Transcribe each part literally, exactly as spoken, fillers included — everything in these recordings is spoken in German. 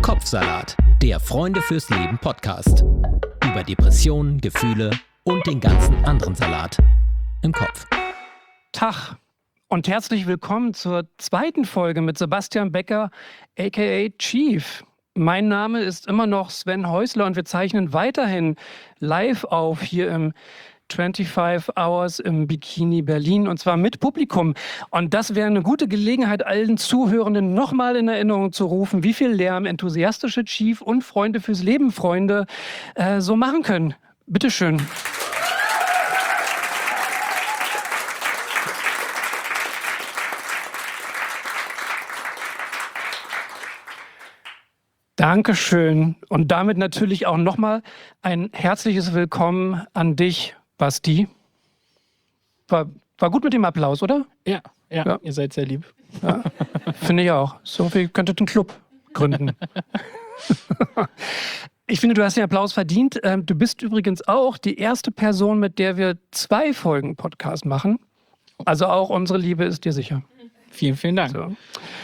Kopfsalat, der Freunde fürs Leben Podcast. Über Depressionen, Gefühle und den ganzen anderen Salat im Kopf. Tag und herzlich willkommen zur zweiten Folge mit Sebastian Becker, aka Chief. Mein Name ist immer noch Sven Häusler und wir zeichnen weiterhin live auf hier im fünfundzwanzig Hours im Bikini Berlin und zwar mit Publikum. Und das wäre eine gute Gelegenheit, allen Zuhörenden nochmal in Erinnerung zu rufen, wie viel Lärm enthusiastische Chief und Freunde fürs Leben Freunde äh, so machen können. Bitteschön. Dankeschön. Und damit natürlich auch nochmal ein herzliches Willkommen an dich, Basti. War, war gut mit dem Applaus, oder? Ja, ja, ja. Ihr seid sehr lieb. Ja, finde ich auch. So viel könntet einen Club gründen. Ich finde, du hast den Applaus verdient. Du bist übrigens auch die erste Person, mit der wir zwei Folgen Podcast machen. Also auch unsere Liebe ist dir sicher. Vielen, vielen Dank. So.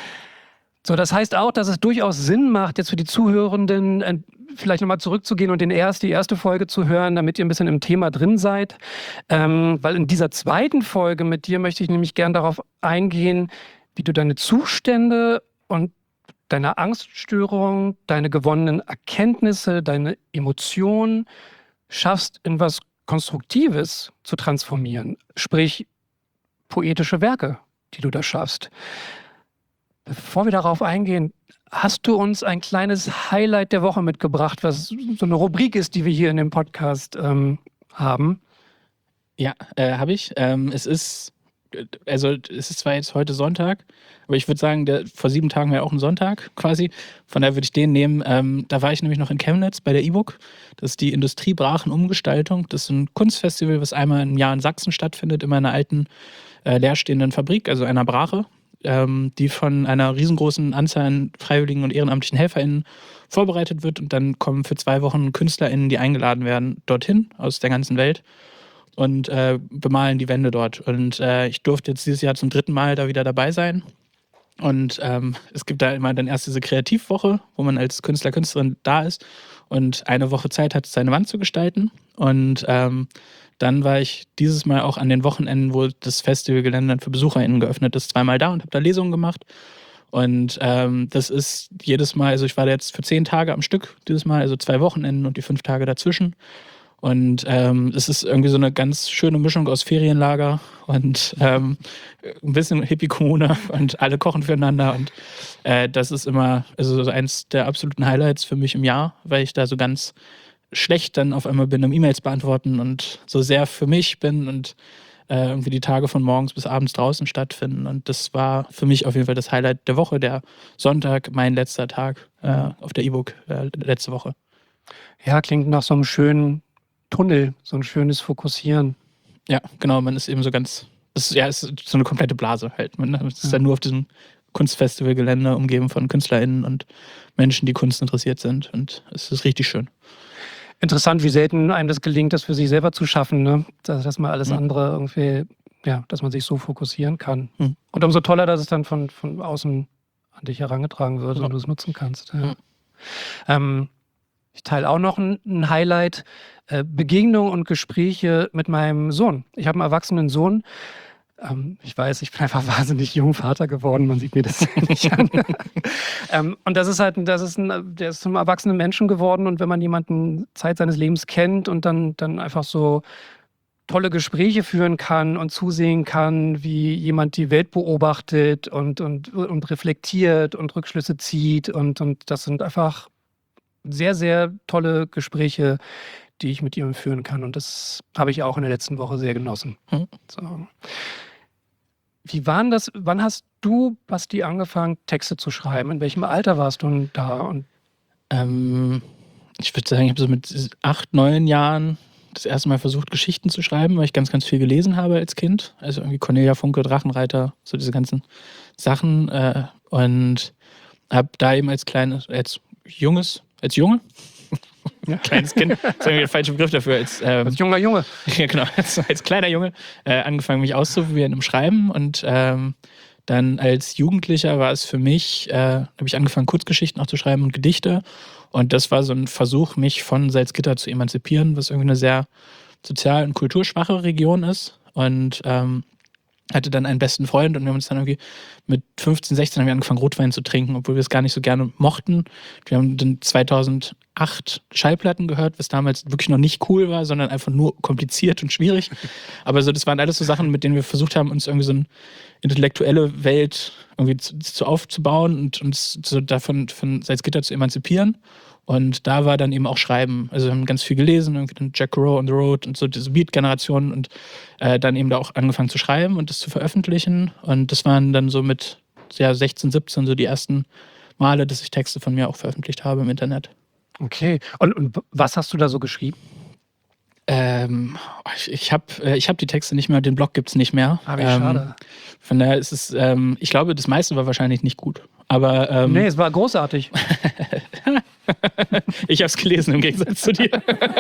So, das heißt auch, dass es durchaus Sinn macht, jetzt für die Zuhörenden äh, vielleicht nochmal zurückzugehen und den erst, die erste Folge zu hören, damit ihr ein bisschen im Thema drin seid. Ähm, weil in dieser zweiten Folge mit dir möchte ich nämlich gern darauf eingehen, wie du deine Zustände und deine Angststörung, deine gewonnenen Erkenntnisse, deine Emotionen schaffst, in was Konstruktives zu transformieren. Sprich, poetische Werke, die du da schaffst. Bevor wir darauf eingehen, hast du uns ein kleines Highlight der Woche mitgebracht, was so eine Rubrik ist, die wir hier in dem Podcast ähm, haben? Ja, äh, habe ich. Ähm, es ist, also es ist zwar jetzt heute Sonntag, aber ich würde sagen, der, vor sieben Tagen war ja auch ein Sonntag quasi. Von daher würde ich den nehmen. Ähm, da war ich nämlich noch in Chemnitz bei der E-Book. Das ist die Industriebrachenumgestaltung. Das ist ein Kunstfestival, was einmal im Jahr in Sachsen stattfindet, in einer alten äh, leerstehenden Fabrik, also einer Brache, die von einer riesengroßen Anzahl an freiwilligen und ehrenamtlichen HelferInnen vorbereitet wird. Und dann kommen für zwei Wochen KünstlerInnen, die eingeladen werden, dorthin aus der ganzen Welt und äh, bemalen die Wände dort. Und äh, ich durfte jetzt dieses Jahr zum dritten Mal da wieder dabei sein. Und ähm, es gibt da immer dann erst diese Kreativwoche, wo man als Künstler, Künstlerin da ist und eine Woche Zeit hat, seine Wand zu gestalten. Und ähm, dann war ich dieses Mal auch an den Wochenenden, wo das Festivalgelände dann für BesucherInnen geöffnet ist, zweimal da und habe da Lesungen gemacht. Und ähm, das ist jedes Mal, also ich war da jetzt für zehn Tage am Stück dieses Mal, also zwei Wochenenden und die fünf Tage dazwischen. Und ähm, es ist irgendwie so eine ganz schöne Mischung aus Ferienlager und ähm, ein bisschen Hippie-Kommune und alle kochen füreinander. Und äh, das ist immer also eins der absoluten Highlights für mich im Jahr, weil ich da so ganz schlecht dann auf einmal bin, um E-Mails beantworten und so sehr für mich bin und äh, irgendwie die Tage von morgens bis abends draußen stattfinden. Und das war für mich auf jeden Fall das Highlight der Woche, der Sonntag, mein letzter Tag äh, auf der E-Book äh, letzte Woche. Ja, klingt nach so einem schönen Tunnel, so ein schönes Fokussieren. Ja, genau, man ist eben so ganz, das ist, ja, es ist so eine komplette Blase halt. Man ist ja dann nur auf diesem Kunstfestivalgelände umgeben von KünstlerInnen und Menschen, die Kunst interessiert sind. Und es ist richtig schön. Interessant, wie selten einem das gelingt, das für sich selber zu schaffen, ne? Dass, dass man alles mhm. andere irgendwie, ja, dass man sich so fokussieren kann. Mhm. Und umso toller, dass es dann von, von außen an dich herangetragen wird ja. und du es nutzen kannst. Ja. Mhm. Ähm, ich teile auch noch ein, ein Highlight, äh, Begegnungen und Gespräche mit meinem Sohn. Ich habe einen erwachsenen Sohn. Ähm, ich weiß, ich bin einfach wahnsinnig jung Vater geworden, man sieht mir das nicht an. ähm, und das ist halt, das ist ein, der ist zum erwachsenen Menschen geworden und wenn man jemanden Zeit seines Lebens kennt und dann, dann einfach so tolle Gespräche führen kann und zusehen kann, wie jemand die Welt beobachtet und, und, und reflektiert und Rückschlüsse zieht und, und das sind einfach sehr, sehr tolle Gespräche, die ich mit ihm führen kann und das habe ich auch in der letzten Woche sehr genossen. Mhm. So. Wie war denn das, wann hast du, Basti, angefangen, Texte zu schreiben? In welchem Alter warst du da? Und ähm, ich würde sagen, ich habe so mit acht, neun Jahren das erste Mal versucht, Geschichten zu schreiben, weil ich ganz, ganz viel gelesen habe als Kind. Also irgendwie Cornelia Funke, Drachenreiter, so diese ganzen Sachen. Äh, und habe da eben als kleines, als junges, als Junge, ja. kleines Kind, das ist irgendwie der falsche Begriff dafür, als, ähm, als junger Junge. Ja, genau, als, als kleiner Junge äh, angefangen, mich auszuprobieren im Schreiben und ähm, Dann als Jugendlicher war es für mich, äh, habe ich angefangen, Kurzgeschichten auch zu schreiben und Gedichte. Und das war so ein Versuch, mich von Salzgitter zu emanzipieren, was irgendwie eine sehr sozial- und kulturschwache Region ist. Und ähm, hatte dann einen besten Freund und wir haben uns dann irgendwie mit fünfzehn, sechzehn haben wir angefangen, Rotwein zu trinken, obwohl wir es gar nicht so gerne mochten. Wir haben dann zweitausendacht Schallplatten gehört, was damals wirklich noch nicht cool war, sondern einfach nur kompliziert und schwierig. Aber so, das waren alles so Sachen, mit denen wir versucht haben, uns irgendwie so eine intellektuelle Welt irgendwie zu, zu aufzubauen und uns so davon von Salzgitter zu emanzipieren. Und da war dann eben auch Schreiben. Also wir haben ganz viel gelesen, irgendwie dann Jack Kerouac on the Road und so diese Beat-Generation und äh, dann eben da auch angefangen zu schreiben und das zu veröffentlichen. Und das waren dann so mit ja, sechzehn, siebzehn so die ersten Male, dass ich Texte von mir auch veröffentlicht habe im Internet. Okay. Und, und was hast du da so geschrieben? Ähm, ich ich habe äh, ich hab die Texte nicht mehr, den Blog gibt es nicht mehr. Ah, wie ähm, schade. Von daher ist es, ähm, ich glaube, das meiste war wahrscheinlich nicht gut. Aber ähm, Nee, es war großartig. ich habe es gelesen im Gegensatz zu dir.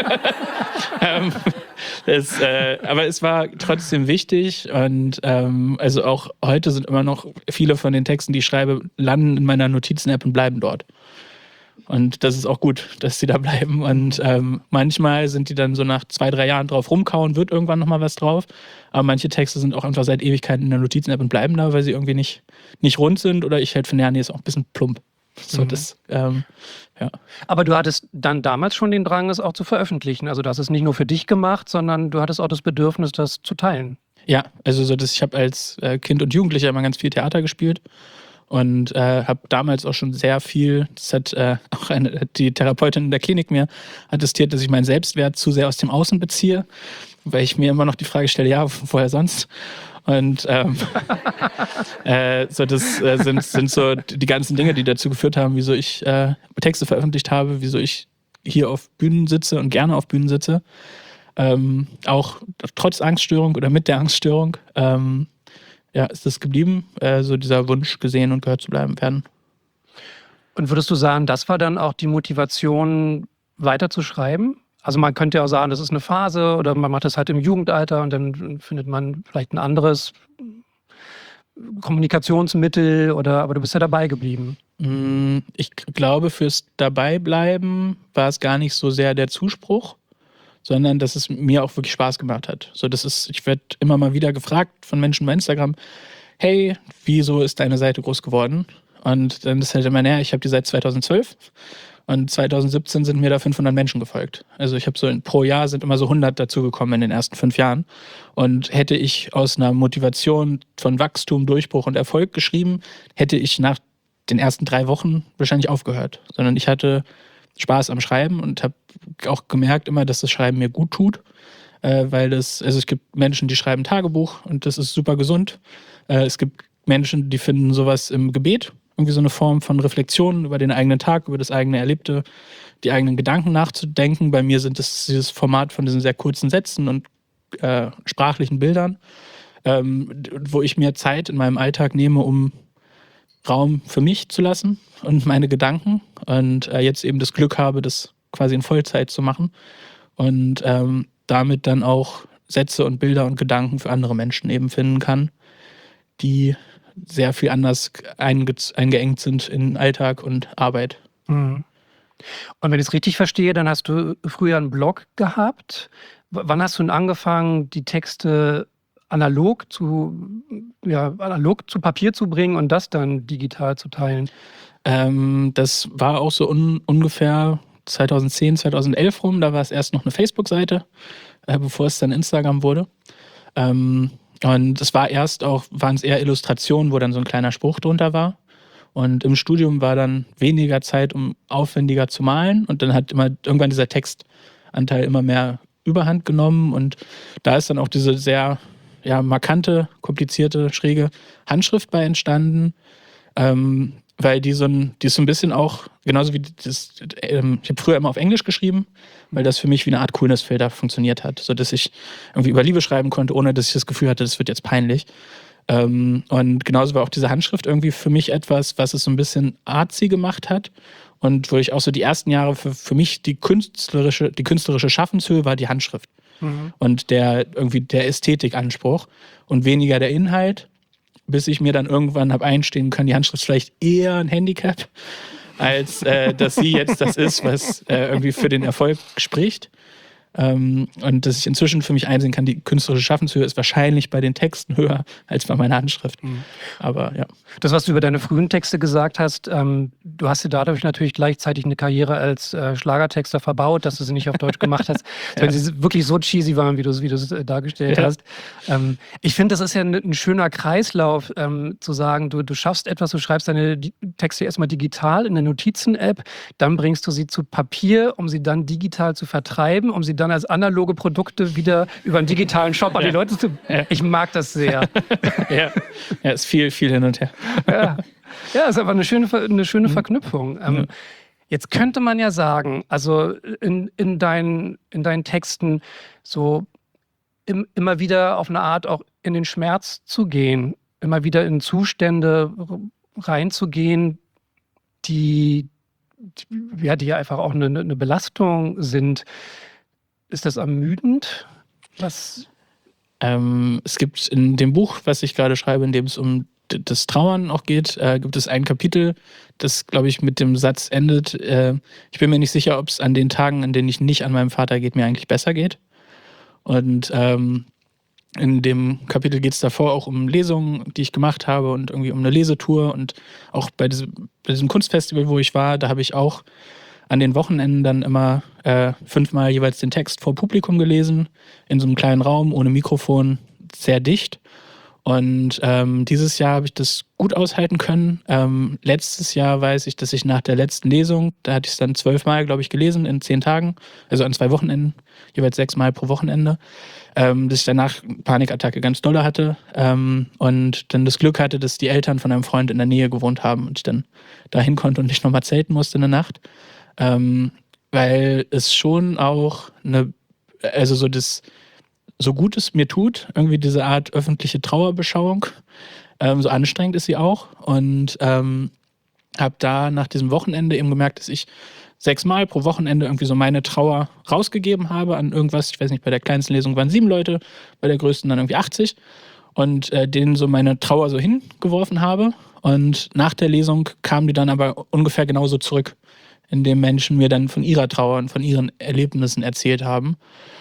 ähm, es, äh, aber es war trotzdem wichtig und ähm, also auch heute sind immer noch viele von den Texten, die ich schreibe, landen in meiner Notizen-App und bleiben dort. Und das ist auch gut, dass sie da bleiben. Und ähm, manchmal sind die dann so nach zwei, drei Jahren drauf rumkauen, wird irgendwann nochmal was drauf. Aber manche Texte sind auch einfach seit Ewigkeiten in der Notizen-App und bleiben da, weil sie irgendwie nicht, nicht rund sind. Oder ich halt finde, ja, nee, ist auch ein bisschen plump. So, Mhm. das, ähm, ja. Aber du hattest dann damals schon den Drang, es auch zu veröffentlichen. Also du hast es nicht nur für dich gemacht, sondern du hattest auch das Bedürfnis, das zu teilen. Ja, also so das, ich habe als äh, Kind und Jugendlicher immer ganz viel Theater gespielt. Und äh, habe damals auch schon sehr viel, das hat äh, auch eine, die Therapeutin in der Klinik mir attestiert, dass ich meinen Selbstwert zu sehr aus dem Außen beziehe, weil ich mir immer noch die Frage stelle, ja, woher sonst? Und ähm, äh, so das äh, sind, sind so die ganzen Dinge, die dazu geführt haben, wieso ich äh, Texte veröffentlicht habe, wieso ich hier auf Bühnen sitze und gerne auf Bühnen sitze. Ähm, auch trotz Angststörung oder mit der Angststörung. Ähm, Ja, ist das geblieben, äh, so dieser Wunsch, gesehen und gehört zu bleiben werden. Und würdest du sagen, das war dann auch die Motivation, weiter zu schreiben? Also man könnte ja auch sagen, das ist eine Phase oder man macht das halt im Jugendalter und dann findet man vielleicht ein anderes Kommunikationsmittel oder, aber du bist ja dabei geblieben. Ich glaube, fürs Dabeibleiben war es gar nicht so sehr der Zuspruch, sondern dass es mir auch wirklich Spaß gemacht hat. So, das ist, ich werde immer mal wieder gefragt von Menschen bei Instagram, hey, wieso ist deine Seite groß geworden? Und dann ist halt immer, naja, ich habe die seit zweitausendzwölf und zweitausendsiebzehn sind mir da fünfhundert Menschen gefolgt. Also ich habe so, in, pro Jahr sind immer so hundert dazugekommen in den ersten fünf Jahren. Und hätte ich aus einer Motivation von Wachstum, Durchbruch und Erfolg geschrieben, hätte ich nach den ersten drei Wochen wahrscheinlich aufgehört. Sondern ich hatte Spaß am Schreiben und habe auch gemerkt immer, dass das Schreiben mir gut tut, äh, weil das, also es gibt Menschen, die schreiben Tagebuch und das ist super gesund. Äh, es gibt Menschen, die finden sowas im Gebet, irgendwie so eine Form von Reflexion über den eigenen Tag, über das eigene Erlebte, die eigenen Gedanken nachzudenken. Bei mir sind es dieses Format von diesen sehr kurzen Sätzen und äh, sprachlichen Bildern, ähm, wo ich mir Zeit in meinem Alltag nehme, um Raum für mich zu lassen und meine Gedanken und äh, jetzt eben das Glück habe, das quasi in Vollzeit zu machen und ähm, damit dann auch Sätze und Bilder und Gedanken für andere Menschen eben finden kann, die sehr viel anders einge eingeengt sind in Alltag und Arbeit. Mhm. Und wenn ich es richtig verstehe, dann hast du früher einen Blog gehabt. W wann hast du denn angefangen, die Texte analog zu, ja, analog zu Papier zu bringen und das dann digital zu teilen? Ähm, das war auch so un ungefähr zweitausendzehn, zweitausendelf rum. Da war es erst noch eine Facebook-Seite, äh, bevor es dann Instagram wurde. Ähm, und es war erst auch, waren es eher Illustrationen, wo dann so ein kleiner Spruch drunter war. Und im Studium war dann weniger Zeit, um aufwendiger zu malen. Und dann hat immer irgendwann dieser Textanteil immer mehr Überhand genommen. Und da ist dann auch diese sehr ja, markante, komplizierte, schräge Handschrift bei entstanden, ähm, weil die so ein, die ist so ein bisschen auch, genauso wie das, ähm, ich habe früher immer auf Englisch geschrieben, weil das für mich wie eine Art Coolness-Filter funktioniert hat, sodass ich irgendwie über Liebe schreiben konnte, ohne dass ich das Gefühl hatte, das wird jetzt peinlich. Ähm, und genauso war auch diese Handschrift irgendwie für mich etwas, was es so ein bisschen artsy gemacht hat und wo ich auch so die ersten Jahre für, für mich die künstlerische, die künstlerische Schaffenshöhe war die Handschrift. Und der irgendwie der Ästhetikanspruch und weniger der Inhalt, bis ich mir dann irgendwann habe einstehen können, die Handschrift ist vielleicht eher ein Handicap, als äh, dass sie jetzt das ist, was äh, irgendwie für den Erfolg spricht. Ähm, und dass ich inzwischen für mich einsehen kann, die künstlerische Schaffenshöhe ist wahrscheinlich bei den Texten höher als bei meiner Handschrift. Mhm. Aber ja. Das, was du über deine frühen Texte gesagt hast, ähm, du hast dir dadurch natürlich gleichzeitig eine Karriere als äh, Schlagertexter verbaut, dass du sie nicht auf Deutsch gemacht hast, ja. Wenn sie wirklich so cheesy waren, wie du es wie äh, dargestellt ja. hast. Ähm, ich finde, das ist ja ein, ein schöner Kreislauf, ähm, zu sagen, du, du schaffst etwas, du schreibst deine Texte erstmal digital in der Notizen-App, dann bringst du sie zu Papier, um sie dann digital zu vertreiben, um sie dann als analoge Produkte wieder über einen digitalen Shop an ja. die Leute zu... Ja. Ich mag das sehr. ja. ja, ist viel, viel hin und her. ja. ja, ist aber eine schöne, eine schöne mhm. Verknüpfung. Ähm, ja. Jetzt könnte man ja sagen, also in, in, deinen, in deinen Texten so im, immer wieder auf eine Art auch in den Schmerz zu gehen, immer wieder in Zustände reinzugehen, die, die, ja, die ja einfach auch eine, eine Belastung sind. Ist das ermüdend? Was? Ähm, es gibt in dem Buch, was ich gerade schreibe, in dem es um d- das Trauern auch geht, äh, gibt es ein Kapitel, das, glaube ich, mit dem Satz endet, äh, ich bin mir nicht sicher, ob es an den Tagen, an denen ich nicht an meinem Vater geht, mir eigentlich besser geht. Und ähm, in dem Kapitel geht es davor auch um Lesungen, die ich gemacht habe und irgendwie um eine Lesetour. Und auch bei diesem, bei diesem Kunstfestival, wo ich war, da habe ich auch an den Wochenenden dann immer äh, fünfmal jeweils den Text vor Publikum gelesen, in so einem kleinen Raum, ohne Mikrofon, sehr dicht. Und ähm, dieses Jahr habe ich das gut aushalten können. Ähm, letztes Jahr weiß ich, dass ich nach der letzten Lesung, da hatte ich es dann zwölfmal, glaube ich, gelesen in zehn Tagen, also an zwei Wochenenden, jeweils sechsmal pro Wochenende, ähm, dass ich danach eine Panikattacke ganz dolle hatte ähm, und dann das Glück hatte, dass die Eltern von einem Freund in der Nähe gewohnt haben und ich dann dahin konnte und nicht nochmal zelten musste in der Nacht. Ähm, weil es schon auch eine, also so das, so gut es mir tut, irgendwie diese Art öffentliche Trauerbeschauung, ähm, so anstrengend ist sie auch und ähm, habe da nach diesem Wochenende eben gemerkt, dass ich sechsmal pro Wochenende irgendwie so meine Trauer rausgegeben habe an irgendwas, ich weiß nicht, bei der kleinsten Lesung waren sieben Leute, bei der größten dann irgendwie achtzig und äh, denen so meine Trauer so hingeworfen habe und nach der Lesung kamen die dann aber ungefähr genauso zurück, indem Menschen mir dann von ihrer Trauer und von ihren Erlebnissen erzählt haben.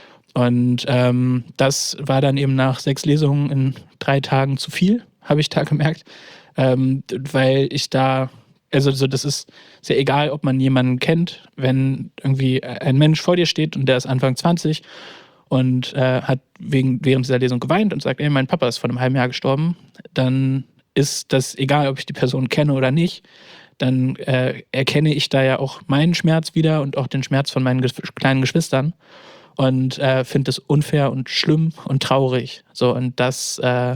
Und ähm, das war dann eben nach sechs Lesungen in drei Tagen zu viel, habe ich da gemerkt. Ähm, weil ich da, also so, das ist sehr egal, ob man jemanden kennt, wenn irgendwie ein Mensch vor dir steht und der ist Anfang zwanzig und äh, hat wegen, während dieser Lesung geweint und sagt, ey, mein Papa ist vor einem halben Jahr gestorben, dann ist das egal, ob ich die Person kenne oder nicht, dann äh, erkenne ich da ja auch meinen Schmerz wieder und auch den Schmerz von meinen ges- kleinen Geschwistern und äh, finde das unfair und schlimm und traurig. So, und das äh,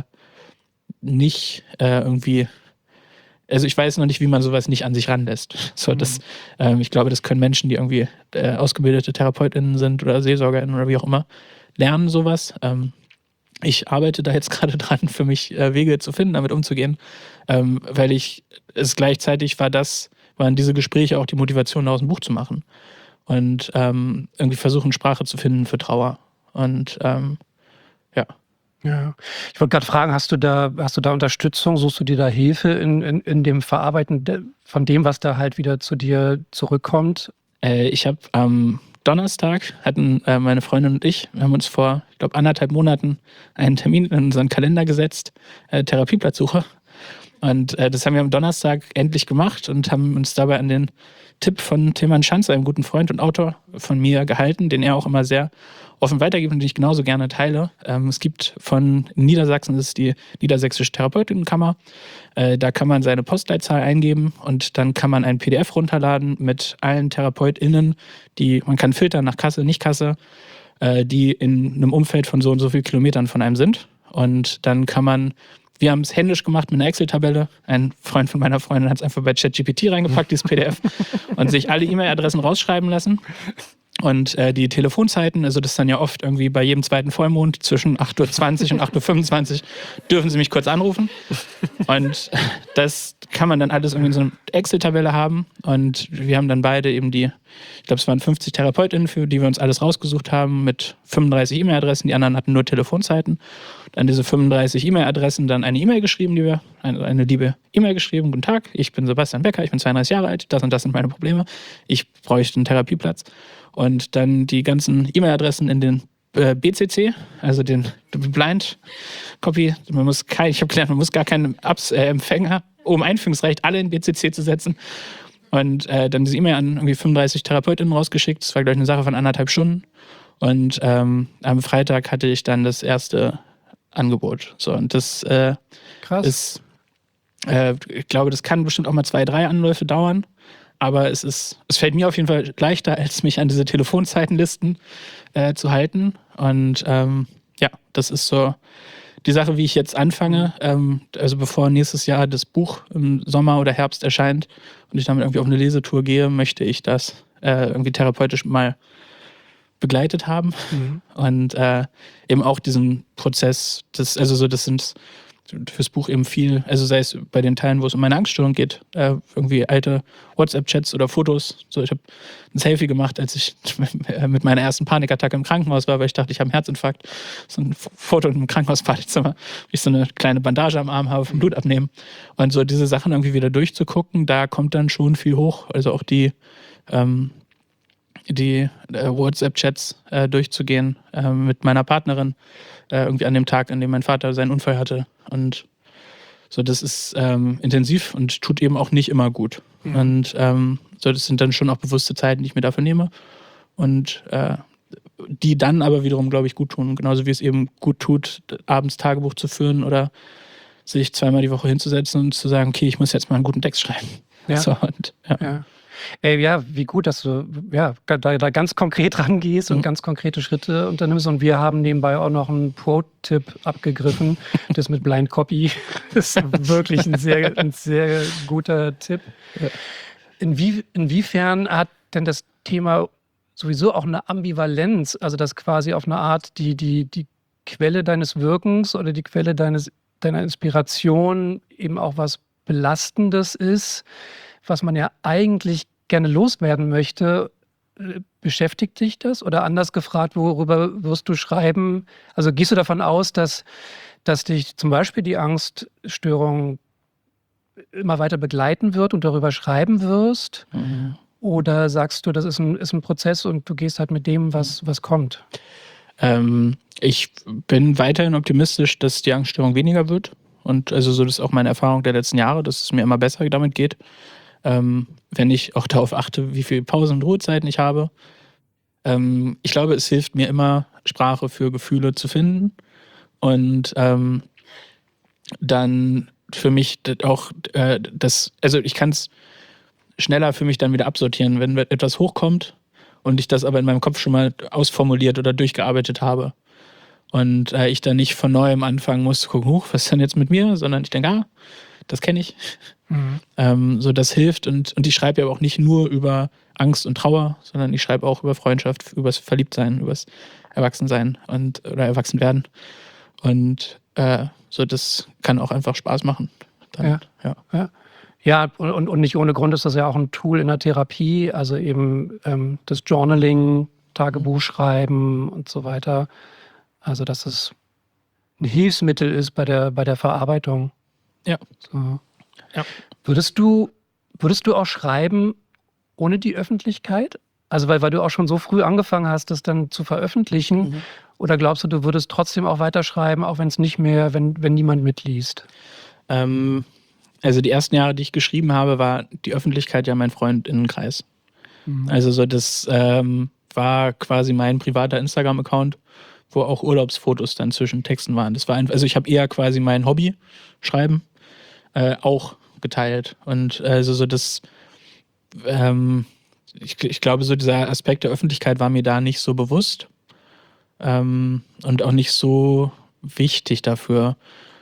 nicht äh, irgendwie, also ich weiß noch nicht, wie man sowas nicht an sich ranlässt. So, mhm. das, ähm, ich glaube, das können Menschen, die irgendwie äh, ausgebildete TherapeutInnen sind oder SeelsorgerInnen oder wie auch immer, lernen sowas. Ähm, ich arbeite da jetzt gerade dran, für mich äh, Wege zu finden, damit umzugehen, ähm, weil ich es gleichzeitig war das, waren diese Gespräche auch die Motivation, daraus ein Buch zu machen und ähm, irgendwie versuchen, Sprache zu finden für Trauer und ähm, ja. Ja, ich wollte gerade fragen, hast du da, hast du da Unterstützung, suchst du dir da Hilfe in, in, in dem Verarbeiten de, von dem, was da halt wieder zu dir zurückkommt? Äh, ich habe am Donnerstag hatten äh, meine Freundin und ich, wir haben uns vor, ich glaube, anderthalb Monaten einen Termin in unseren Kalender gesetzt, äh, Therapieplatzsuche. Und äh, das haben wir am Donnerstag endlich gemacht und haben uns dabei an den Tipp von Tilman Schanzer, einem guten Freund und Autor von mir, gehalten, den er auch immer sehr offen weitergibt und den ich genauso gerne teile. Ähm, es gibt von Niedersachsen, das ist die Niedersächsische Therapeutinnenkammer, äh, da kann man seine Postleitzahl eingeben und dann kann man ein P D F runterladen mit allen TherapeutInnen, die, man kann filtern nach Kasse, nicht Kasse, äh, die in einem Umfeld von so und so vielen Kilometern von einem sind. Und dann kann man, wir haben es händisch gemacht mit einer Excel-Tabelle. Ein Freund von meiner Freundin hat es einfach bei ChatGPT reingepackt, dieses P D F, und sich alle E-Mail-Adressen rausschreiben lassen. Und äh, die Telefonzeiten, also das ist dann ja oft irgendwie bei jedem zweiten Vollmond zwischen acht Uhr zwanzig und acht Uhr fünfundzwanzig, dürfen Sie mich kurz anrufen. Und das kann man dann alles irgendwie in so einer Excel-Tabelle haben. Und wir haben dann beide eben die, ich glaube, es waren fünfzig TherapeutInnen, für die wir uns alles rausgesucht haben, mit fünfunddreißig E-Mail-Adressen. Die anderen hatten nur Telefonzeiten. Und an diese fünfunddreißig E-Mail-Adressen dann eine E-Mail geschrieben, die wir, eine, eine liebe E-Mail geschrieben. Guten Tag, ich bin Sebastian Becker, ich bin zweiunddreißig Jahre alt, das und das sind meine Probleme. Ich bräuchte einen Therapieplatz. Und dann die ganzen E-Mail-Adressen in den B C C, also den Blind Copy. Man muss kein, ich habe gelernt, man muss gar keinen Abs, äh, Empfänger, um Einführungsrecht alle in B C C zu setzen. Und äh, dann diese E-Mail an irgendwie fünfunddreißig TherapeutInnen rausgeschickt. Das war, glaube ich, eine Sache von anderthalb Stunden. Und ähm, am Freitag hatte ich dann das erste Angebot. So, und das äh, Krass. ist, äh, ich glaube, das kann bestimmt auch mal zwei, drei Anläufe dauern. Aber es ist, es fällt mir auf jeden Fall leichter, als mich an diese Telefonzeitenlisten äh, zu halten. Und ähm, ja, das ist so die Sache, wie ich jetzt anfange. Ähm, also bevor nächstes Jahr das Buch im Sommer oder Herbst erscheint und ich damit irgendwie auf eine Lesetour gehe, möchte ich das äh, irgendwie therapeutisch mal begleitet haben. Mhm. Und äh, eben auch diesen Prozess, das, also so, das sind fürs Buch eben viel, also sei es bei den Teilen, wo es um meine Angststörung geht, äh, irgendwie alte WhatsApp-Chats oder Fotos. So, ich habe ein Selfie gemacht, als ich mit meiner ersten Panikattacke im Krankenhaus war, weil ich dachte, ich habe einen Herzinfarkt. So ein Foto im Krankenhausbadezimmer, wie ich so eine kleine Bandage am Arm habe vom Blut abnehmen. Und so diese Sachen irgendwie wieder durchzugucken, da kommt dann schon viel hoch. Also auch die ähm, die äh, WhatsApp-Chats äh, durchzugehen äh, mit meiner Partnerin, äh, irgendwie an dem Tag, an dem mein Vater seinen Unfall hatte. Und so, das ist ähm, intensiv und tut eben auch nicht immer gut. Mhm. Und ähm, so, das sind dann schon auch bewusste Zeiten, die ich mir dafür nehme. Und äh, die dann aber wiederum, glaube ich, gut tun. Genauso wie es eben gut tut, abends Tagebuch zu führen oder sich zweimal die Woche hinzusetzen und zu sagen, okay, ich muss jetzt mal einen guten Text schreiben. Ja. So, und, ja. Ja. Ey, ja, wie gut, dass du ja, da, da ganz konkret rangehst und mhm. ganz konkrete Schritte unternimmst. Und wir haben nebenbei auch noch einen Pro-Tipp abgegriffen. Das mit Blind Copy ist wirklich ein sehr, ein sehr guter Tipp. Ja. Inwie, inwiefern hat denn das Thema sowieso auch eine Ambivalenz, also dass quasi auf eine Art die, die, die Quelle deines Wirkens oder die Quelle deines, deiner Inspiration eben auch was Belastendes ist, was man ja eigentlich gerne loswerden möchte. Beschäftigt dich das? Oder anders gefragt, worüber wirst du schreiben? Also gehst du davon aus, dass, dass dich zum Beispiel die Angststörung immer weiter begleiten wird und darüber schreiben wirst? Mhm. Oder sagst du, das ist ein, ist ein Prozess und du gehst halt mit dem, was, was kommt? Ähm, ich bin weiterhin optimistisch, dass die Angststörung weniger wird. Und also so, das ist auch meine Erfahrung der letzten Jahre, dass es mir immer besser damit geht. Ähm, wenn ich auch darauf achte, wie viele Pausen und Ruhezeiten ich habe. Ähm, ich glaube, es hilft mir immer, Sprache für Gefühle zu finden und ähm, dann für mich auch äh, das, also ich kann es schneller für mich dann wieder absortieren, wenn etwas hochkommt und ich das aber in meinem Kopf schon mal ausformuliert oder durchgearbeitet habe. Und äh, ich dann nicht von neuem anfangen muss zu gucken, huch, was ist denn jetzt mit mir, sondern ich denke, ah, das kenne ich. Mhm. Ähm, so, das hilft. Und, und ich schreibe ja auch nicht nur über Angst und Trauer, sondern ich schreibe auch über Freundschaft, über das Verliebtsein, über das Erwachsensein und, oder Erwachsenwerden. Und äh, so, das kann auch einfach Spaß machen. Dann, ja. Ja. Ja. Ja, und, und nicht ohne Grund ist das ja auch ein Tool in der Therapie, also eben ähm, das Journaling, Tagebuch schreiben und so weiter. Also, dass es ein Hilfsmittel ist bei der, bei der Verarbeitung. Ja. So. Ja. Würdest du, würdest du auch schreiben ohne die Öffentlichkeit? Also, weil, weil du auch schon so früh angefangen hast, das dann zu veröffentlichen. Mhm. Oder glaubst du, du würdest trotzdem auch weiterschreiben, auch wenn es nicht mehr, wenn, wenn niemand mitliest? Ähm, also die ersten Jahre, die ich geschrieben habe, war die Öffentlichkeit ja mein Freundinnenkreis. Mhm. Also so das ähm, war quasi mein privater Instagram-Account, wo auch Urlaubsfotos dann zwischen Texten waren. Das war ein, also ich habe eher quasi mein Hobby, Schreiben, äh, auch geteilt. Und also so das, ähm, ich, ich glaube, so dieser Aspekt der Öffentlichkeit war mir da nicht so bewusst ähm, und auch nicht so wichtig dafür.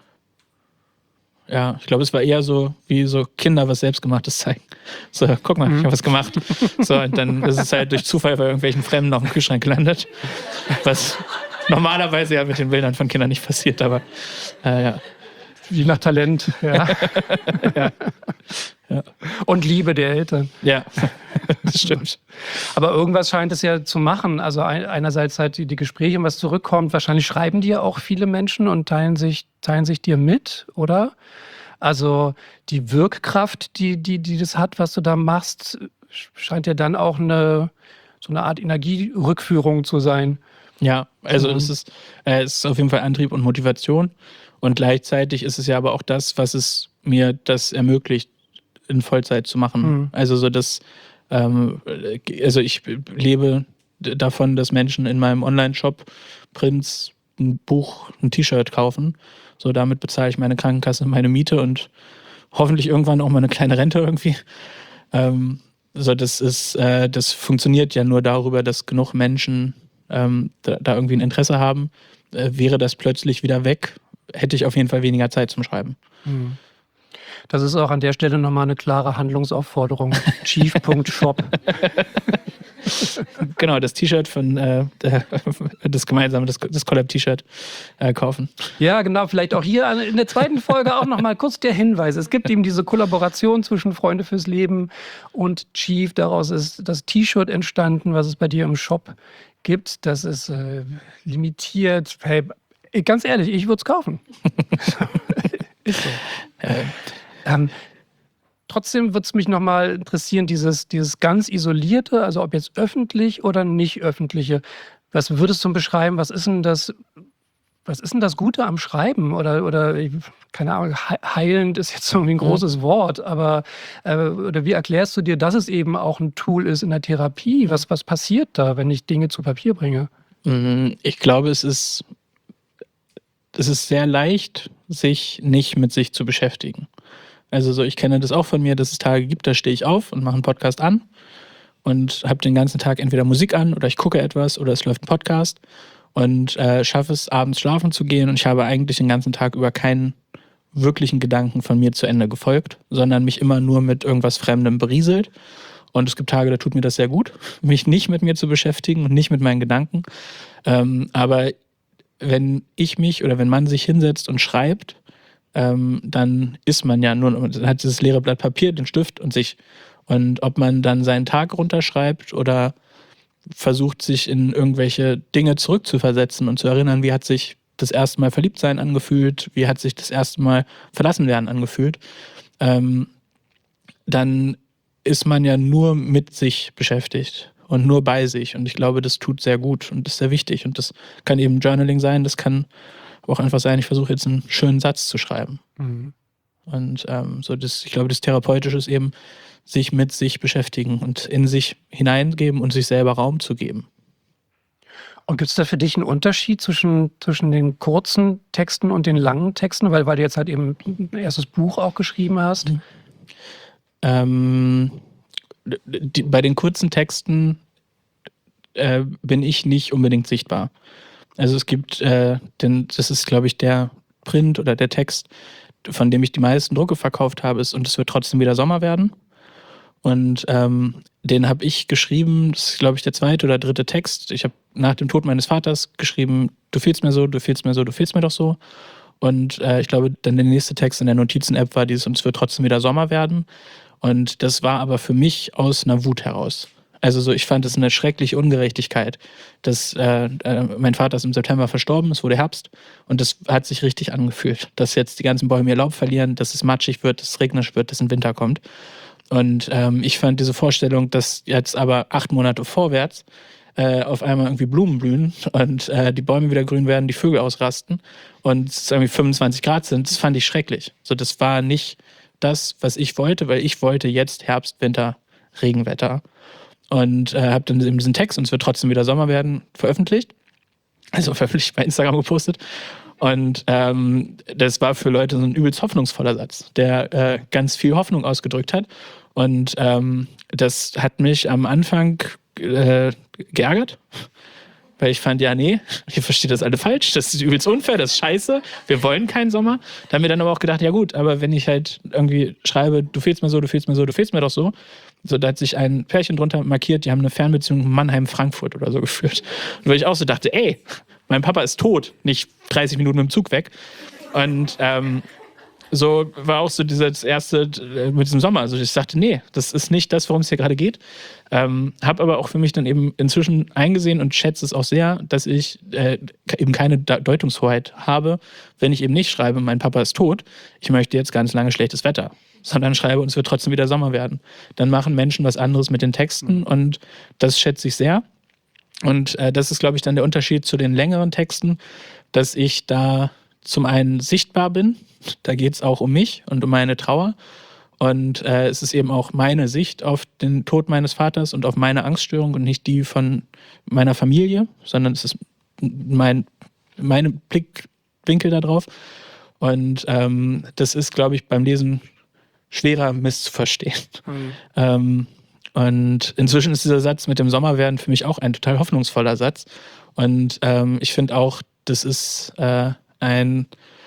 Ja, ich glaube, es war eher so, wie so Kinder was Selbstgemachtes zeigen. So, guck mal, mhm. ich habe was gemacht. So, und dann ist es halt durch Zufall bei irgendwelchen Fremden auf dem Kühlschrank gelandet. Was normalerweise ja mit den Bildern von Kindern nicht passiert, aber äh, ja. Je nach Talent, ja. ja. Ja. Und Liebe der Eltern. Ja, das stimmt. Aber irgendwas scheint es ja zu machen. Also einerseits halt die, die Gespräche, was zurückkommt. Wahrscheinlich schreiben dir auch viele Menschen und teilen sich, teilen sich dir mit, oder? Also die Wirkkraft, die, die, die das hat, was du da machst, scheint ja dann auch eine, so eine Art Energierückführung zu sein. Ja, also Mhm. es ist, äh, es ist auf jeden Fall Antrieb und Motivation. Und gleichzeitig ist es ja aber auch das, was es mir das ermöglicht, in Vollzeit zu machen. Mhm. Also so das, ähm, also ich lebe davon, dass Menschen in meinem Online-Shop Prints, ein Buch, ein T-Shirt kaufen. So, damit bezahle ich meine Krankenkasse, meine Miete und hoffentlich irgendwann auch mal eine kleine Rente irgendwie. Ähm, so, das ist, äh, das funktioniert ja nur darüber, dass genug Menschen ähm, da, da irgendwie ein Interesse haben. Äh, wäre das plötzlich wieder weg, hätte ich auf jeden Fall weniger Zeit zum Schreiben. Mhm. Das ist auch an der Stelle nochmal eine klare Handlungsaufforderung. chief Punkt shop. Genau, das T-Shirt von äh, der, das gemeinsame, das, das Collab-T-Shirt äh, kaufen. Ja, genau. Vielleicht auch hier in der zweiten Folge auch nochmal kurz der Hinweis. Es gibt eben diese Kollaboration zwischen Freunde fürs Leben und Chief. Daraus ist das T-Shirt entstanden, was es bei dir im Shop gibt. Das ist äh, limitiert. Hey, ganz ehrlich, ich würde es kaufen. Ist so. Äh, Ähm, trotzdem würde es mich nochmal interessieren, dieses, dieses ganz Isolierte, also ob jetzt öffentlich oder nicht öffentliche. Was würdest du beschreiben, was ist denn das, was ist denn das Gute am Schreiben? Oder, oder keine Ahnung, heilend ist jetzt irgendwie ein großes Wort, aber äh, oder wie erklärst du dir, dass es eben auch ein Tool ist in der Therapie? Was, was passiert da, wenn ich Dinge zu Papier bringe? Ich glaube, es ist, es ist sehr leicht, sich nicht mit sich zu beschäftigen. Also so, ich kenne das auch von mir, dass es Tage gibt, da stehe ich auf und mache einen Podcast an und habe den ganzen Tag entweder Musik an oder ich gucke etwas oder es läuft ein Podcast und äh, schaffe es, abends schlafen zu gehen und ich habe eigentlich den ganzen Tag über keinen wirklichen Gedanken von mir zu Ende gefolgt, sondern mich immer nur mit irgendwas Fremdem berieselt. Und es gibt Tage, da tut mir das sehr gut, mich nicht mit mir zu beschäftigen und nicht mit meinen Gedanken. Ähm, aber wenn ich mich oder wenn man sich hinsetzt und schreibt, ähm, dann ist man ja nur, dann hat dieses leere Blatt Papier, den Stift und sich. Und ob man dann seinen Tag runterschreibt oder versucht, sich in irgendwelche Dinge zurückzuversetzen und zu erinnern, wie hat sich das erste Mal Verliebtsein angefühlt, wie hat sich das erste Mal Verlassenwerden angefühlt, ähm, dann ist man ja nur mit sich beschäftigt und nur bei sich. Und ich glaube, das tut sehr gut und das ist sehr wichtig. Und das kann eben Journaling sein, das kann auch einfach sein, ich versuche jetzt einen schönen Satz zu schreiben. Mhm. Und ähm, so das, ich glaube, das Therapeutische ist eben, sich mit sich beschäftigen und in sich hineingeben und sich selber Raum zu geben. Und gibt es da für dich einen Unterschied zwischen, zwischen den kurzen Texten und den langen Texten? Weil, weil du jetzt halt eben ein erstes Buch auch geschrieben hast. Mhm. Ähm, die, bei den kurzen Texten äh, bin ich nicht unbedingt sichtbar. Also es gibt, äh, den, das ist glaube ich der Print oder der Text, von dem ich die meisten Drucke verkauft habe, ist und es wird trotzdem wieder Sommer werden. Und ähm, den habe ich geschrieben, das ist glaube ich der zweite oder dritte Text. Ich habe nach dem Tod meines Vaters geschrieben, du fehlst mir so, du fehlst mir so, du fehlst mir doch so. Und äh, ich glaube, dann der nächste Text in der Notizen-App war dieses und es wird trotzdem wieder Sommer werden. Und das war aber für mich aus einer Wut heraus. Also so, ich fand es eine schreckliche Ungerechtigkeit, dass äh, äh, mein Vater ist im September verstorben, es wurde Herbst und das hat sich richtig angefühlt, dass jetzt die ganzen Bäume ihr Laub verlieren, dass es matschig wird, dass es regnerisch wird, dass ein Winter kommt. Und ähm, ich fand diese Vorstellung, dass jetzt aber acht Monate vorwärts äh, auf einmal irgendwie Blumen blühen und äh, die Bäume wieder grün werden, die Vögel ausrasten und es irgendwie fünfundzwanzig Grad sind, das fand ich schrecklich. So, das war nicht das, was ich wollte, weil ich wollte jetzt Herbst, Winter, Regenwetter. Und äh, habe dann eben diesen Text, und es wird trotzdem wieder Sommer werden, veröffentlicht. Also veröffentlicht bei Instagram gepostet. Und ähm, das war für Leute so ein übelst hoffnungsvoller Satz, der äh, ganz viel Hoffnung ausgedrückt hat. Und ähm, das hat mich am Anfang äh, geärgert, weil ich fand, ja, nee, ihr versteht das alle falsch, das ist übelst unfair, das ist scheiße, wir wollen keinen Sommer. Da haben wir dann aber auch gedacht, ja gut, aber wenn ich halt irgendwie schreibe, du fehlst mir so, du fehlst mir so, du fehlst mir doch so, so da hat sich ein Pärchen drunter markiert, die haben eine Fernbeziehung Mannheim-Frankfurt oder so geführt. Und weil ich auch so dachte, ey, mein Papa ist tot, nicht dreißig Minuten mit dem Zug weg. Und ähm, so war auch so dieses erste äh, mit diesem Sommer. Also ich sagte, nee, das ist nicht das, worum es hier gerade geht. Ähm, habe aber auch für mich dann eben inzwischen eingesehen und schätze es auch sehr, dass ich äh, eben keine Deutungshoheit habe, wenn ich eben nicht schreibe, mein Papa ist tot, ich möchte jetzt ganz lange schlechtes Wetter, sondern schreibe und es wird trotzdem wieder Sommer werden. Dann machen Menschen was anderes mit den Texten und das schätze ich sehr. Und äh, das ist, glaube ich, dann der Unterschied zu den längeren Texten, dass ich da zum einen sichtbar bin, da geht es auch um mich und um meine Trauer. Und äh, es ist eben auch meine Sicht auf den Tod meines Vaters und auf meine Angststörung und nicht die von meiner Familie, sondern es ist mein meine Blickwinkel da drauf. Und ähm, das ist, glaube ich, beim Lesen schwerer misszuverstehen. Mhm. Ähm, und inzwischen ist dieser Satz mit dem Sommerwerden für mich auch ein total hoffnungsvoller Satz. Und ähm, ich finde auch, das ist äh, ein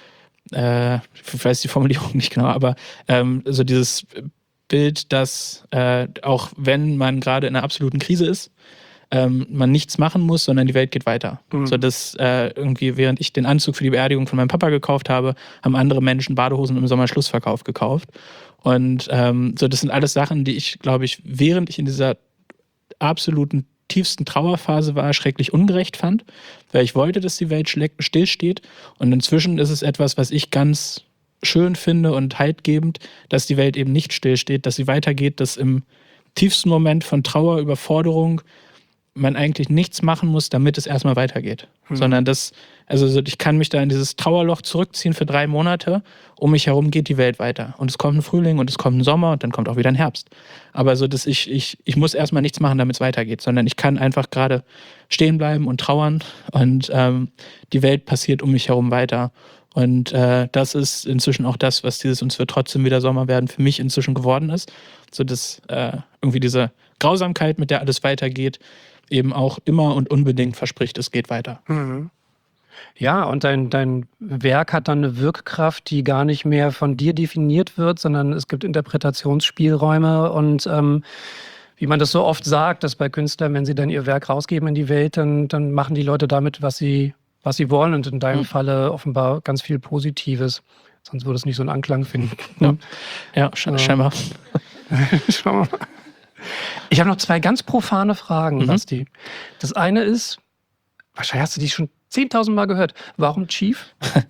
Äh, ich weiß die Formulierung nicht genau, aber ähm, so dieses Bild, dass äh, auch wenn man gerade in einer absoluten Krise ist, ähm, man nichts machen muss, sondern die Welt geht weiter. Mhm. So dass äh, irgendwie, während ich den Anzug für die Beerdigung von meinem Papa gekauft habe, haben andere Menschen Badehosen im Sommerschlussverkauf gekauft. Und ähm, so das sind alles Sachen, die ich, glaube ich, während ich in dieser absoluten tiefsten Trauerphase war, schrecklich ungerecht fand, weil ich wollte, dass die Welt stillsteht. Und inzwischen ist es etwas, was ich ganz schön finde und haltgebend, dass die Welt eben nicht stillsteht, dass sie weitergeht, dass im tiefsten Moment von Trauer, Überforderung man eigentlich nichts machen muss, damit es erstmal weitergeht. Hm. Sondern das, also ich kann mich da in dieses Trauerloch zurückziehen für drei Monate, um mich herum geht die Welt weiter. Und es kommt ein Frühling und es kommt ein Sommer und dann kommt auch wieder ein Herbst. Aber so, dass ich, ich, ich muss erstmal nichts machen, damit es weitergeht, sondern ich kann einfach gerade stehen bleiben und trauern und ähm, die Welt passiert um mich herum weiter. Und äh, das ist inzwischen auch das, was dieses "uns wird trotzdem wieder Sommer werden" für mich inzwischen geworden ist. So dass äh, irgendwie diese Grausamkeit, mit der alles weitergeht, eben auch immer und unbedingt verspricht, es geht weiter. Mhm. Ja, und dein, dein Werk hat dann eine Wirkkraft, die gar nicht mehr von dir definiert wird, sondern es gibt Interpretationsspielräume und ähm, wie man das so oft sagt, dass bei Künstlern, wenn sie dann ihr Werk rausgeben in die Welt, dann, dann machen die Leute damit, was sie, was sie wollen und in deinem mhm. Falle offenbar ganz viel Positives. Sonst würde es nicht so einen Anklang finden. Ja, ja sch- scheinbar. Schauen wir mal. Ich habe noch zwei ganz profane Fragen, mhm. Basti. Das eine ist, wahrscheinlich hast du die schon zehntausend Mal gehört. Warum Chief?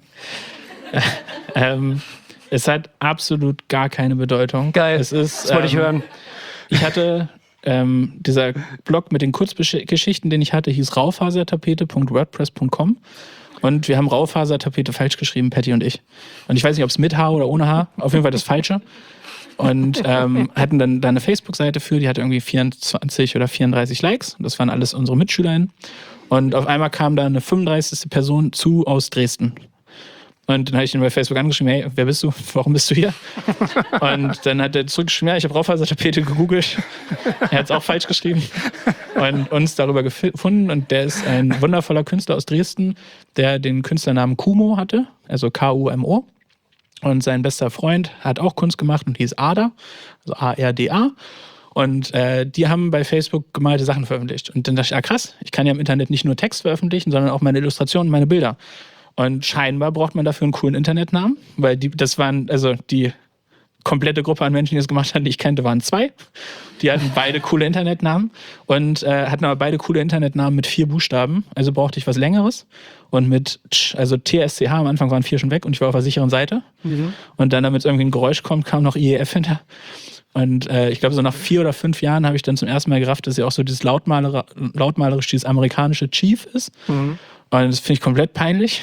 ähm, es hat absolut gar keine Bedeutung. Geil, es ist, das wollte ähm, ich hören. Ich hatte, ähm, dieser Blog mit den Kurzgeschichten, den ich hatte, hieß raufasertapete punkt wordpress punkt com. Und wir haben Raufasertapete falsch geschrieben, Patty und ich. Und ich weiß nicht, ob es mit H oder ohne H. Auf jeden Fall das Falsche. Und ähm, hatten dann da eine Facebook-Seite für, die hatte irgendwie vierundzwanzig oder vierunddreißig Likes. Das waren alles unsere MitschülerInnen. Und auf einmal kam da eine fünfunddreißigste Person zu aus Dresden. Und dann habe ich ihn bei Facebook angeschrieben, hey, wer bist du? Warum bist du hier? Und dann hat er zurückgeschrieben, ja, ich habe Raufasertapete gegoogelt. Er hat es auch falsch geschrieben. Und uns darüber gefunden. Und der ist ein wundervoller Künstler aus Dresden, der den Künstlernamen Kumo hatte, also K U M O. Und sein bester Freund hat auch Kunst gemacht und hieß Ada, also A R D A. Und äh, die haben bei Facebook gemalte Sachen veröffentlicht. Und dann dachte ich, ah krass, ich kann ja im Internet nicht nur Text veröffentlichen, sondern auch meine Illustrationen, meine Bilder. Und scheinbar braucht man dafür einen coolen Internetnamen, weil die, das waren, also die komplette Gruppe an Menschen, die das gemacht haben, die ich kannte, waren zwei. Die hatten beide coole Internetnamen und äh, hatten aber beide coole Internetnamen mit vier Buchstaben. Also brauchte ich was Längeres. Und mit, also T S C H am Anfang waren vier schon weg und ich war auf der sicheren Seite. Mhm. Und dann, damit irgendwie ein Geräusch kommt, kam noch I E F hinter. Und äh, ich glaube, so nach vier oder fünf Jahren habe ich dann zum ersten Mal gerafft, dass ja auch so dieses Lautmaler, lautmalerisch dieses amerikanische Chief ist. Mhm. Und das finde ich komplett peinlich.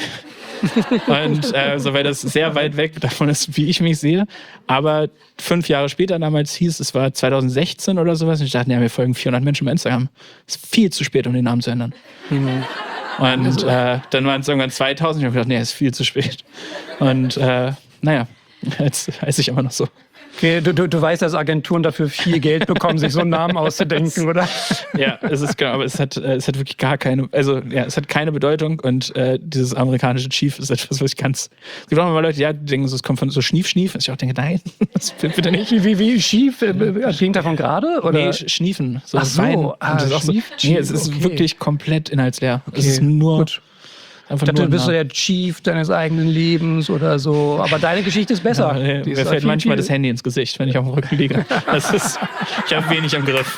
Und äh, so, weil das sehr weit weg davon ist, wie ich mich sehe. Aber fünf Jahre später damals hieß, es war zwanzig sechzehn oder sowas, und ich dachte, ja, mir folgen vierhundert Menschen bei Instagram. Das ist viel zu spät, um den Namen zu ändern. Mhm. Und äh, dann waren es irgendwann zweitausend, und ich habe gedacht, nee, ist viel zu spät. Und äh, naja, jetzt heiße ich immer noch so. Okay, du, du, du weißt, dass Agenturen dafür viel Geld bekommen, sich so einen Namen auszudenken, oder? Ja, es ist genau, aber es hat, es hat wirklich gar keine, also ja, es hat keine Bedeutung und äh, dieses amerikanische Chief ist etwas, was ich ganz. Es gibt auch immer Leute, die ja, denken, es kommt von so Schnief, Schnief. Und ich auch denke, nein, das bitte nicht. Wie, wie, wie Schief? Klingt davon gerade? Oder? Nee, Schniefen. So Ach so, Wein. ah, das ist auch so, Schnief, nee, es ist okay. wirklich komplett inhaltsleer. Okay, es ist nur. Gut. Einfach dachte, nur du bist so Name. der Chief deines eigenen Lebens oder so. Aber deine Geschichte ist besser. Ja, Die mir ist fällt viel, manchmal viel- das Handy ins Gesicht, wenn ich auf dem Rücken liege. Das ist, ich habe wenig im Griff.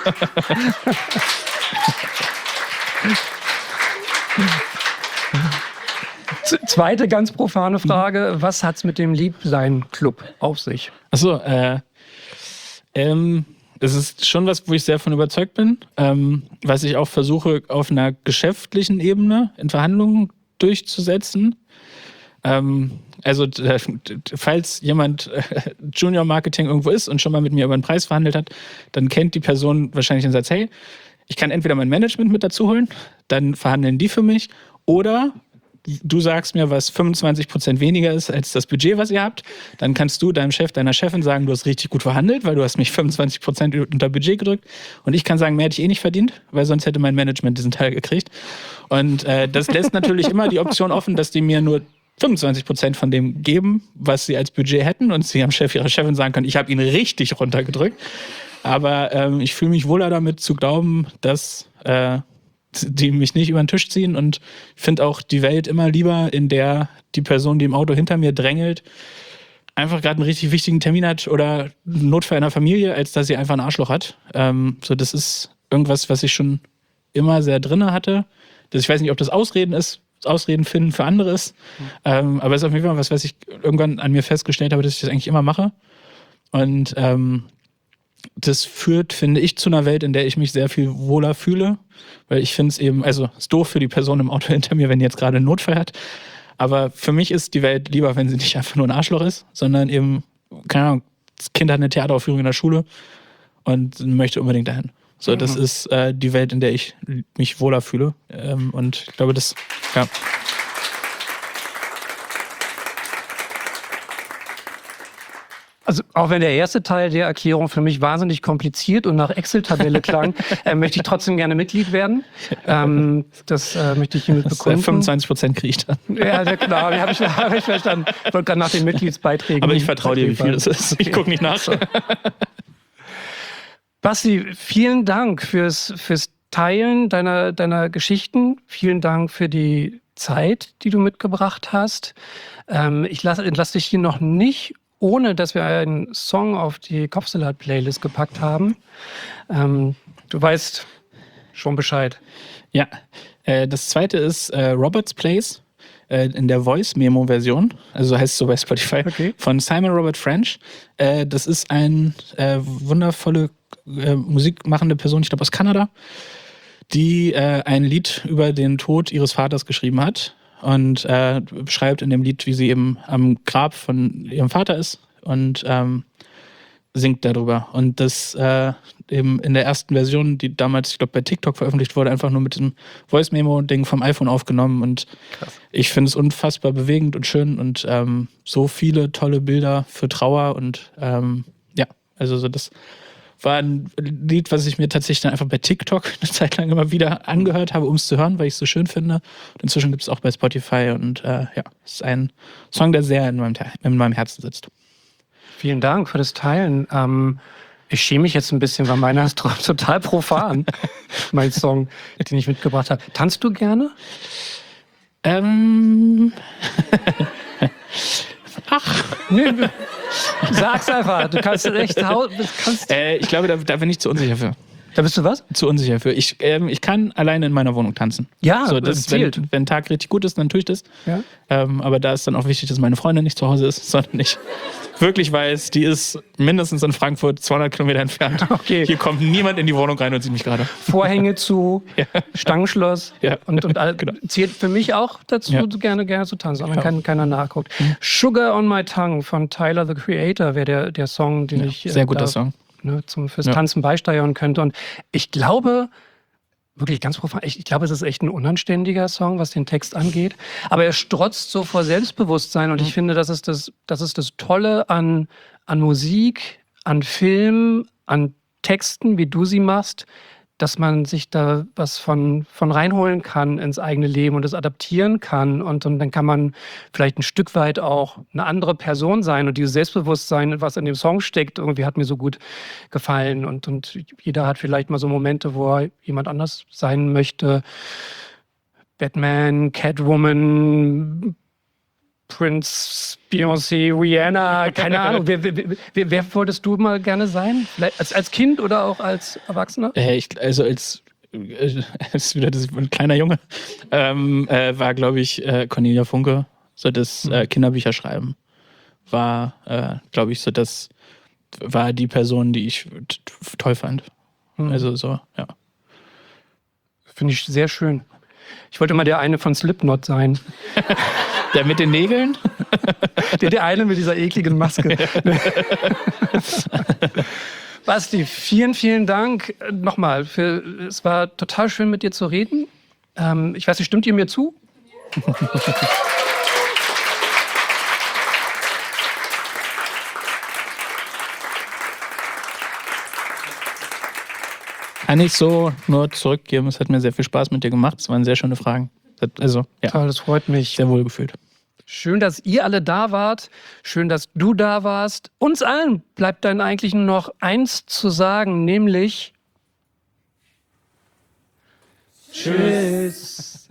Z- Zweite ganz profane Frage. Was hat's mit dem Liebsein-Club auf sich? Achso, äh, ähm, es ist schon was, wo ich sehr von überzeugt bin, ähm, was ich auch versuche, auf einer geschäftlichen Ebene in Verhandlungen durchzusetzen. Ähm, also, äh, falls jemand äh, Junior Marketing irgendwo ist und schon mal mit mir über einen Preis verhandelt hat, dann kennt die Person wahrscheinlich den Satz, hey, ich kann entweder mein Management mit dazu holen, dann verhandeln die für mich, oder du sagst mir, was fünfundzwanzig Prozent weniger ist als das Budget, was ihr habt, dann kannst du deinem Chef, deiner Chefin sagen, du hast richtig gut verhandelt, weil du hast mich fünfundzwanzig Prozent unter Budget gedrückt. Und ich kann sagen, mehr hätte ich eh nicht verdient, weil sonst hätte mein Management diesen Teil gekriegt. Und äh, das lässt natürlich immer die Option offen, dass die mir nur fünfundzwanzig Prozent von dem geben, was sie als Budget hätten, und sie am Chef ihrer Chefin sagen können, ich habe ihn richtig runtergedrückt. Aber ähm, ich fühle mich wohler damit zu glauben, dass äh, die mich nicht über den Tisch ziehen, und ich finde auch die Welt immer lieber, in der die Person, die im Auto hinter mir drängelt, einfach gerade einen richtig wichtigen Termin hat oder einen Notfall in der Familie, als dass sie einfach ein Arschloch hat. Ähm, so, das ist irgendwas, was ich schon immer sehr drinne hatte. Das, ich weiß nicht, ob das Ausreden ist, Ausreden finden für andere ist, mhm. ähm, aber es ist auf jeden Fall was, was ich irgendwann an mir festgestellt habe, dass ich das eigentlich immer mache. Und ähm, das führt, finde ich, zu einer Welt, in der ich mich sehr viel wohler fühle, weil ich finde es eben, also es ist doof für die Person im Auto hinter mir, wenn die jetzt gerade einen Notfall hat, aber für mich ist die Welt lieber, wenn sie nicht einfach nur ein Arschloch ist, sondern eben, keine Ahnung, das Kind hat eine Theateraufführung in der Schule und möchte unbedingt dahin. So, das mhm. ist äh, die Welt, in der ich mich wohler fühle, ähm, und ich glaube, das, ja. Also auch wenn der erste Teil der Erklärung für mich wahnsinnig kompliziert und nach Excel-Tabelle klang, äh, möchte ich trotzdem gerne Mitglied werden. Ähm, das äh, möchte ich hiermit bekunden. fünfundzwanzig Prozent kriege ich dann. Ja, ja klar, habe ich, hab ich verstanden. Ich wollte gerade nach den Mitgliedsbeiträgen. Aber ich vertraue dir, wie viel das ist. Ich gucke nicht nach. Basti, vielen Dank fürs, fürs Teilen deiner, deiner Geschichten. Vielen Dank für die Zeit, die du mitgebracht hast. Ähm, ich lasse lass dich hier noch nicht, ohne dass wir einen Song auf die Kopfsalat-Playlist gepackt haben. Ähm, du weißt schon Bescheid. Ja, äh, das zweite ist äh, Robert's Place äh, in der Voice-Memo-Version, also heißt es so bei Spotify, okay. Von Simon Robert French. Äh, das ist eine äh, wundervolle äh, musikmachende Person, ich glaube aus Kanada, die äh, ein Lied über den Tod ihres Vaters geschrieben hat. Und äh, beschreibt in dem Lied, wie sie eben am Grab von ihrem Vater ist und ähm, singt darüber. Und das äh, eben in der ersten Version, die damals, ich glaube, bei TikTok veröffentlicht wurde, einfach nur mit diesem Voice-Memo-Ding vom iPhone aufgenommen. Und krass. Ich finde es unfassbar bewegend und schön und ähm, so viele tolle Bilder für Trauer. Und ähm, ja, also so das war ein Lied, was ich mir tatsächlich dann einfach bei TikTok eine Zeit lang immer wieder angehört habe, um es zu hören, weil ich es so schön finde. Und inzwischen gibt es auch bei Spotify, und äh, ja, es ist ein Song, der sehr in meinem, in meinem Herzen sitzt. Vielen Dank für das Teilen. Ähm, ich schäme mich jetzt ein bisschen, weil meiner ist total profan, mein Song, den ich mitgebracht habe. Tanzt du gerne? Ähm... Ach, nee, sag's einfach. Du kannst echt. Kannst äh, ich glaube, da, da bin ich zu unsicher für. Da bist du was? Zu unsicher für. Ich, ähm, ich kann alleine in meiner Wohnung tanzen. Ja, so, das, wenn, wenn ein Tag richtig gut ist, dann tue ich das. Ja. Ähm, aber da ist dann auch wichtig, dass meine Freundin nicht zu Hause ist, sondern ich wirklich weiß, die ist mindestens in Frankfurt zweihundert Kilometer entfernt. Okay. Hier kommt niemand in die Wohnung rein und sieht mich gerade. Vorhänge zu, ja. Stangenschloss ja. und, und all, genau. Zählt für mich auch dazu, ja. gerne, gerne zu tanzen, aber ja. kein, keiner nachguckt. Mhm. Sugar on My Tongue von Tyler, the Creator, wäre der, der Song, den ja, ich... Sehr guter da, Song. Ne, zum, fürs ja. Tanzen beisteuern könnte. Und ich glaube, wirklich ganz profan, ich, ich glaube, es ist echt ein unanständiger Song, was den Text angeht. Aber er strotzt so vor Selbstbewusstsein. Und mhm. ich finde, das ist das, das ist das Tolle an, an Musik, an Film, an Texten, wie du sie machst, dass man sich da was von, von reinholen kann ins eigene Leben und es adaptieren kann. Und, und dann kann man vielleicht ein Stück weit auch eine andere Person sein. Und dieses Selbstbewusstsein, was in dem Song steckt, irgendwie hat mir so gut gefallen. Und, und jeder hat vielleicht mal so Momente, wo er jemand anders sein möchte. Batman, Catwoman, Prince, Beyoncé, Rihanna, keine Ahnung. Wer, wer, wer, wer wolltest du mal gerne sein? Vielleicht als, als Kind oder auch als Erwachsener? Äh, ich, also als, äh, als wieder das, ein kleiner Junge ähm, äh, war, glaube ich, äh, Cornelia Funke, so das äh, Kinderbücher schreiben. War, äh, glaube ich, so das war die Person, die ich t- toll fand. Mhm. Also so, ja. Finde ich sehr schön. Ich wollte mal der eine von Slipknot sein. Der mit den Nägeln? Der, der eine mit dieser ekligen Maske. Basti, vielen, vielen Dank nochmal. Für, es war total schön, mit dir zu reden. Ähm, ich weiß nicht, stimmt ihr mir zu? Kann ich so nur zurückgeben. Es hat mir sehr viel Spaß mit dir gemacht. Es waren sehr schöne Fragen. Also, ja. Toll, das freut mich. Sehr wohl gefühlt. Schön, dass ihr alle da wart. Schön, dass du da warst. Uns allen bleibt dann eigentlich nur noch eins zu sagen, nämlich Tschüss.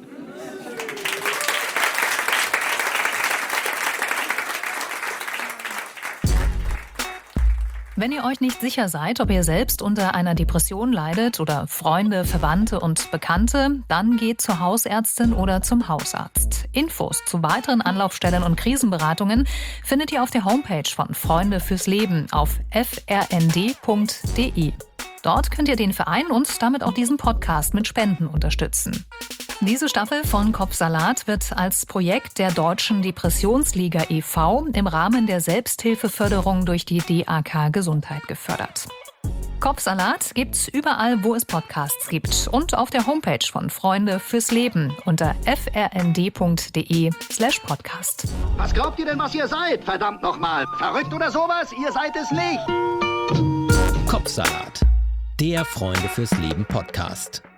Wenn ihr euch nicht sicher seid, ob ihr selbst unter einer Depression leidet oder Freunde, Verwandte und Bekannte, dann geht zur Hausärztin oder zum Hausarzt. Infos zu weiteren Anlaufstellen und Krisenberatungen findet ihr auf der Homepage von Freunde fürs Leben auf f r n d punkt d e. Dort könnt ihr den Verein und damit auch diesen Podcast mit Spenden unterstützen. Diese Staffel von Kopfsalat wird als Projekt der Deutschen Depressionsliga e V im Rahmen der Selbsthilfeförderung durch die D A K Gesundheit gefördert. Kopfsalat gibt's überall, wo es Podcasts gibt und auf der Homepage von Freunde fürs Leben unter f r n d punkt d e slash podcast. Was glaubt ihr denn, was ihr seid? Verdammt nochmal. Verrückt oder sowas? Ihr seid es nicht. Kopfsalat, der Freunde fürs Leben Podcast.